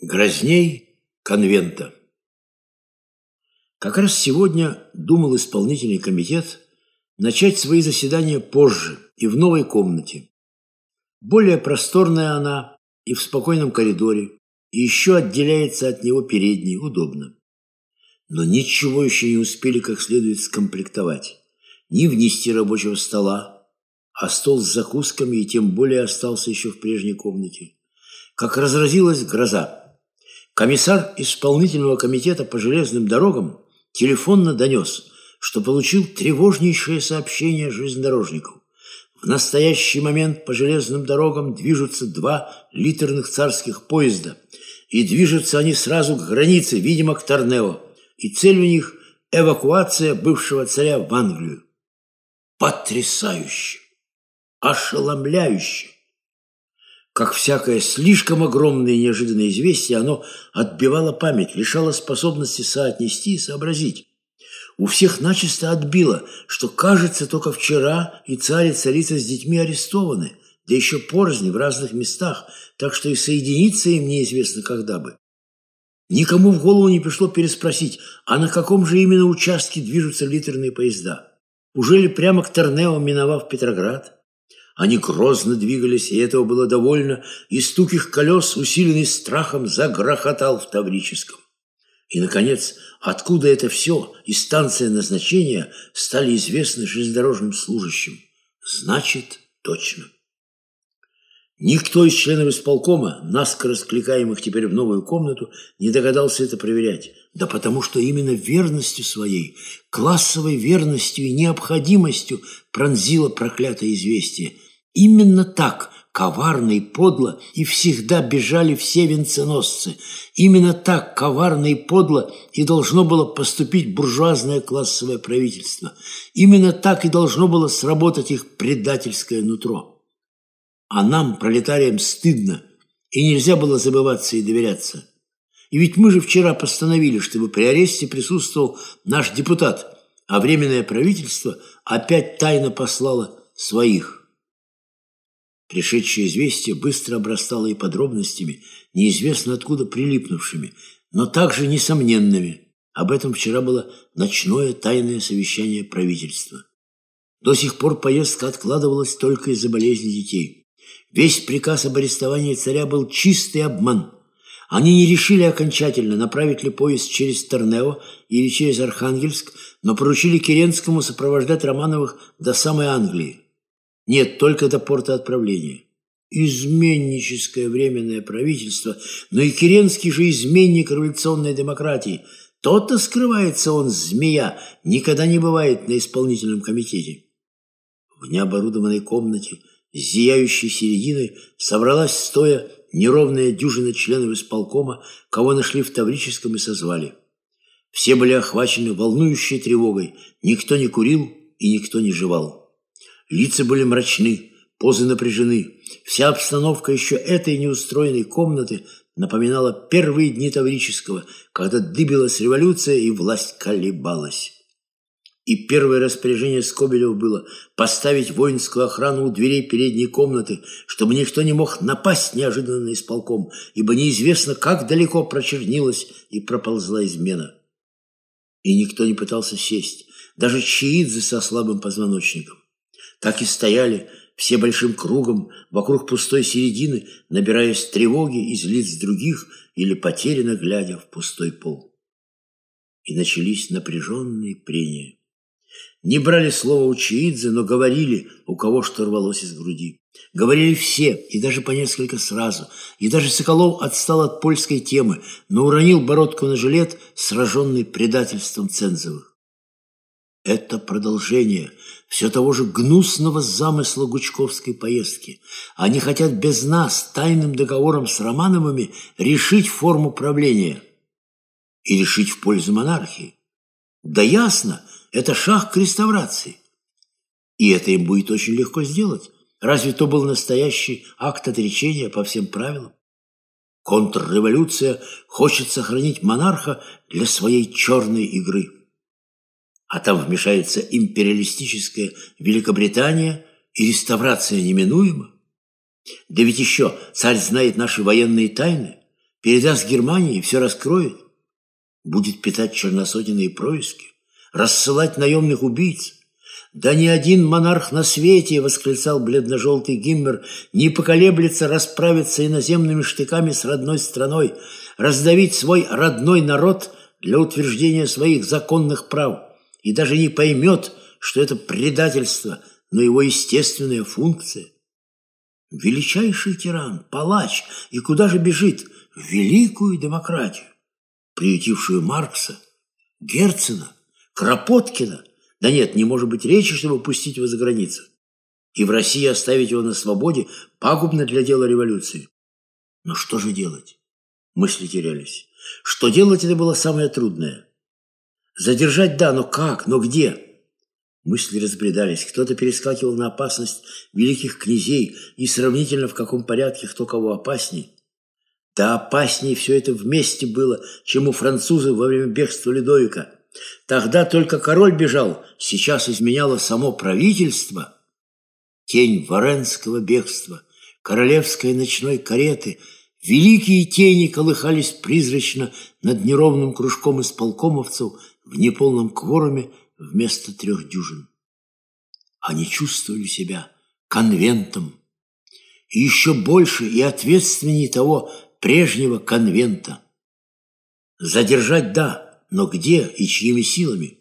Грозней конвента. Как раз сегодня думал исполнительный комитет начать свои заседания позже и в новой комнате. Более просторная она и в спокойном коридоре, и еще отделяется от него передней, удобно. Но ничего еще не успели как следует скомплектовать. Ни внести рабочего стола, а стол с закусками и тем более остался еще в прежней комнате. Как разразилась гроза. Комиссар исполнительного комитета по железным дорогам телефонно донес, что получил тревожнейшее сообщение железнодорожников. В настоящий момент по железным дорогам движутся 2 литерных царских поезда, и движутся они сразу к границе, видимо, к Торнео, и цель у них – эвакуация бывшего царя в Англию. Потрясающе! Ошеломляюще! Как всякое слишком огромное и неожиданное известие, оно отбивало память, лишало способности соотнести и сообразить. У всех начисто отбило, что, кажется, только вчера и царь, и царица с детьми арестованы, да еще порознь в разных местах, так что и соединиться им неизвестно когда бы. Никому в голову не пришло переспросить, а на каком же именно участке движутся литерные поезда? Ужели прямо к Торнео, миновав Петроград? Они грозно двигались, и этого было довольно, и стук их колес, усиленный страхом, загрохотал в Таврическом. И, наконец, откуда это все и станция назначения стали известны железнодорожным служащим. Значит, точно. Никто из членов исполкома, наскоро скликаемых теперь в новую комнату, не догадался это проверять. Да потому что именно верностью своей, классовой верностью и необходимостью пронзило проклятое известие. Именно так коварно и подло и всегда бежали все венценосцы. Именно так коварно и подло и должно было поступить буржуазное классовое правительство. Именно так и должно было сработать их предательское нутро. А нам, пролетариям, стыдно, и нельзя было забываться и доверяться. И ведь мы же вчера постановили, чтобы при аресте присутствовал наш депутат, а Временное правительство опять тайно послало своих. Пришедшее известие быстро обрастало и подробностями, неизвестно откуда прилипнувшими, но также несомненными. Об этом вчера было ночное тайное совещание правительства. До сих пор поездка откладывалась только из-за болезни детей. Весь приказ об арестовании царя был чистый обман. Они не решили окончательно, направить ли поезд через Торнео или через Архангельск, но поручили Керенскому сопровождать Романовых до самой Англии. Нет, только до порта отправления. Изменническое временное правительство, но и Керенский же изменник революционной демократии. То-то скрывается он, змея, никогда не бывает на исполнительном комитете. В необорудованной комнате с зияющей серединой собралась стоя неровная дюжина членов исполкома, кого нашли в Таврическом и созвали. Все были охвачены волнующей тревогой, никто не курил и никто не жевал. Лица были мрачны, позы напряжены. Вся обстановка еще этой неустроенной комнаты напоминала первые дни Таврического, когда дыбилась революция и власть колебалась. И первое распоряжение Скобелева было поставить воинскую охрану у дверей передней комнаты, чтобы никто не мог напасть неожиданно на исполком, ибо неизвестно, как далеко прочернилась и проползла измена. И никто не пытался сесть, даже чаидзе со слабым позвоночником. Так и стояли все большим кругом вокруг пустой середины, набираясь тревоги из лиц других или потерянно глядя в пустой пол. И начались напряженные прения. Не брали слова у чаидзе, но говорили, у кого что рвалось из груди. Говорили все, и даже по несколько сразу. И даже Соколов отстал от польской темы, но уронил бородку на жилет, сраженный предательством Цензовых. Это продолжение все того же гнусного замысла гучковской поездки. Они хотят без нас, тайным договором с Романовыми, решить форму правления и решить в пользу монархии. Да ясно, это шаг к реставрации. И это им будет очень легко сделать. Разве то был настоящий акт отречения по всем правилам? Контрреволюция хочет сохранить монарха для своей черной игры. А там вмешается империалистическая Великобритания, и реставрация неминуема. Да ведь еще царь знает наши военные тайны. Передаст Германии и все раскроет. Будет питать черносотенные происки, рассылать наемных убийц. Да ни один монарх на свете, восклицал бледно-желтый Гиммер, не поколеблется расправиться иноземными штыками с родной страной, раздавить свой родной народ для утверждения своих законных прав, и даже не поймет, что это предательство, но его естественная функция. Величайший тиран, палач, и куда же бежит? В великую демократию, приютившую Маркса, Герцена, Кропоткина. Да нет, не может быть речи, чтобы пустить его за границу. И в России оставить его на свободе пагубно для дела революции. Но что же делать? Мысли терялись. Что делать, это было самое трудное. Задержать, да, но как, но где? Мысли разбредались. Кто-то перескакивал на опасность великих князей и сравнительно в каком порядке кто кого опасней. Да опаснее все это вместе было, чем у французов во время бегства Людовика. Тогда только король бежал, сейчас изменяло само правительство. Тень варенского бегства, королевской ночной кареты, великие тени колыхались призрачно над неровным кружком исполкомовцев в неполном кворуме вместо 3 дюжин. Они чувствовали себя конвентом, и еще больше и ответственнее того прежнего конвента. Задержать – да, но где и чьими силами?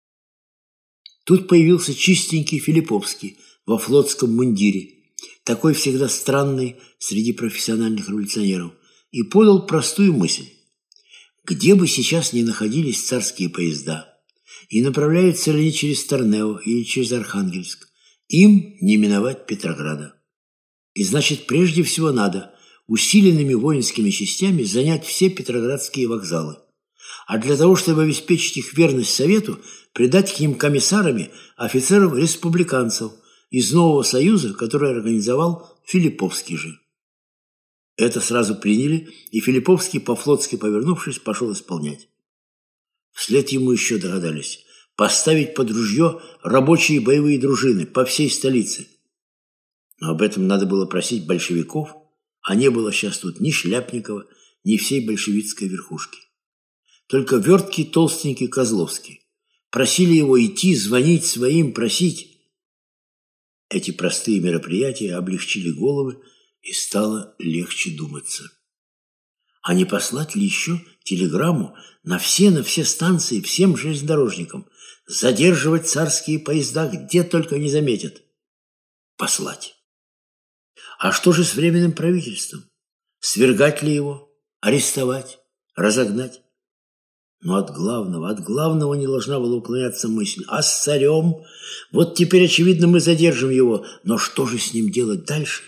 Тут появился чистенький Филипповский во флотском мундире, такой всегда странный среди профессиональных революционеров, и подал простую мысль. Где бы сейчас ни находились царские поезда, и направляются ли они через Торнео или через Архангельск, им не миновать Петрограда. И значит, прежде всего надо усиленными воинскими частями занять все петроградские вокзалы. А для того, чтобы обеспечить их верность Совету, придать к ним комиссарами офицеров-республиканцев из нового союза, который организовал Филипповский же. Это сразу приняли, и Филипповский, по-флотски повернувшись, пошел исполнять. Вслед ему еще догадались поставить под ружье рабочие боевые дружины по всей столице. Но об этом надо было просить большевиков, а не было сейчас тут ни Шляпникова, ни всей большевистской верхушки. Только верткий толстенький Козловский. Просили его идти, звонить своим, просить. Эти простые мероприятия облегчили головы, и стало легче думаться. А не послать ли еще телеграмму на все станции всем железнодорожникам, задерживать царские поезда где только не заметят? Послать. А что же с Временным правительством? Свергать ли его? Арестовать? Разогнать? Но от главного не должна была уклоняться мысль. А с царем? Вот теперь, очевидно, мы задержим его. Но что же с ним делать дальше?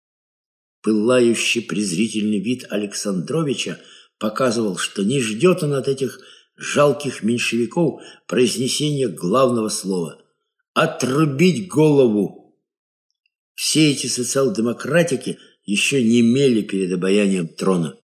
Пылающий презрительный вид Александровича показывал, что не ждет он от этих жалких меньшевиков произнесения главного слова – отрубить голову. Все эти социал-демократики еще не мели перед обаянием трона.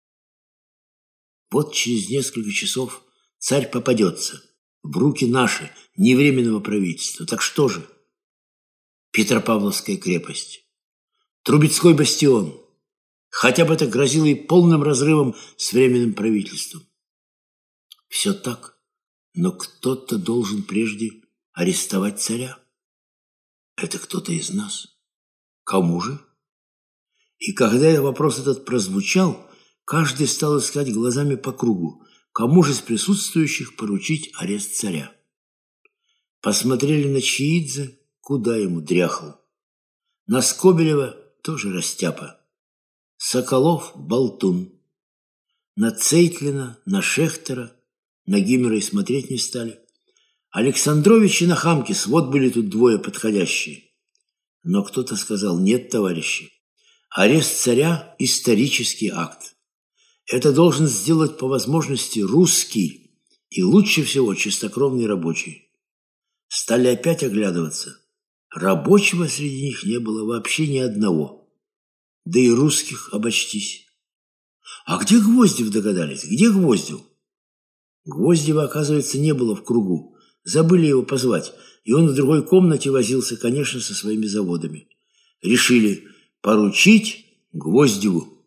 Вот через несколько часов царь попадется в руки наши, не Временного правительства. Так что же? Петропавловская крепость, Трубецкой бастион. Хотя бы это грозило и полным разрывом с Временным правительством. Все так, но кто-то должен прежде арестовать царя. Это кто-то из нас. Кому же? И когда вопрос этот прозвучал, каждый стал искать глазами по кругу, кому же из присутствующих поручить арест царя. Посмотрели на Чиидзе, куда ему дряхло. На Скобелева тоже растяпа. Соколов – болтун. На Цейтлина, на Шехтера, на Гиммера и смотреть не стали. Александрович и Нахамкис – вот были тут двое подходящие. Но кто-то сказал: нет, товарищи, арест царя – исторический акт. Это должен сделать по возможности русский и лучше всего чистокровный рабочий. Стали опять оглядываться. Рабочего среди них не было вообще ни одного. Да и русских обочтись. А где Гвоздев, догадались? Где Гвоздев? Гвоздева, оказывается, не было в кругу. Забыли его позвать, и он в другой комнате возился, конечно, со своими заводами. Решили поручить Гвоздеву.